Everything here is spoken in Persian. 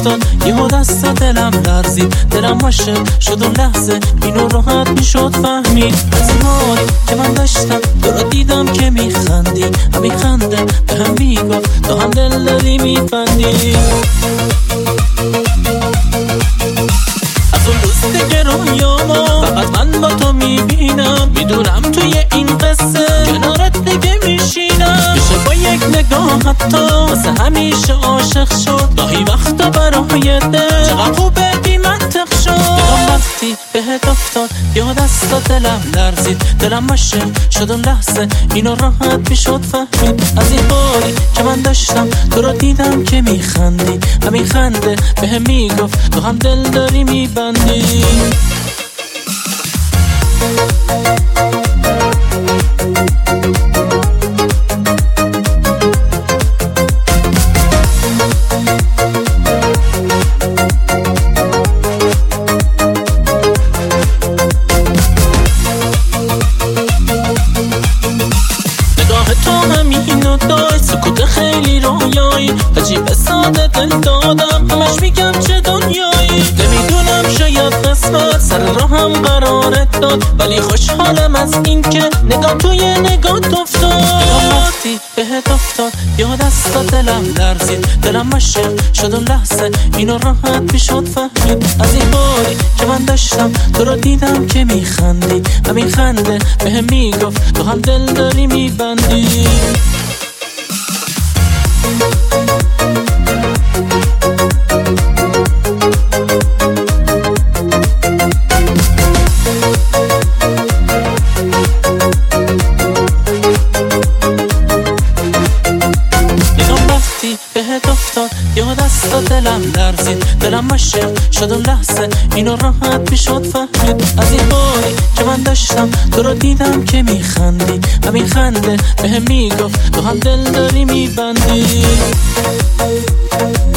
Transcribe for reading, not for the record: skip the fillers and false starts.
افتاد یهو دست دلم لرزید، دلم عاشق شد اون لحظه اینو راحت میشد فهمید. از این حالی که من داشتم تو رو دیدم که میخندی، همین خنده به هم میگفت تو هم دل داری میبندی. از اون روز دیگه رویاما فقط من با تو میبینم، میدونم توی این قصه کنارت دیگه میشینم. میشه با یک نگاه حتی واسه همیشه عاشق شد، گاهی وقتا برای دل چقدر خوبه بی منطق شد. دلم وقتی بهت افتاد یا دستا دلم لرزید، دلم عاشق شد اون لحظه اینو راحت میشد فهمید. از این حالی که من داشتم تو رو دیدم که میخندی، همین خنده بهم میگفت تو هم دل داری میبندی. تو همینو دای سکوت خیلی رویایی، عجیب ساده دل دادم همش میگم چه دنیایی. نمیدونم شاید قسمت سر راهم قرارت داد، ولی خوشحالم از این که نگاه توی نگات افتاد. وقتی بهت افتاد یا دستا دلم لرزید، دلم عاشق شد اون لحظه اینو راحت میشد فهمید. از این حالی که من داشتم تو رو دیدم که میخندی، همین خنده بهم میگفت تو هم دل داری میبندی. بهت افتاد یا دستا دلم لرزید، دلم عاشق شد اون لحظه اینو راحت میشد فهمید. از این حالی که من داشتم تو رو دیدم که میخندی، همین خنده بهم میگفت تو هم دل داری میبندی.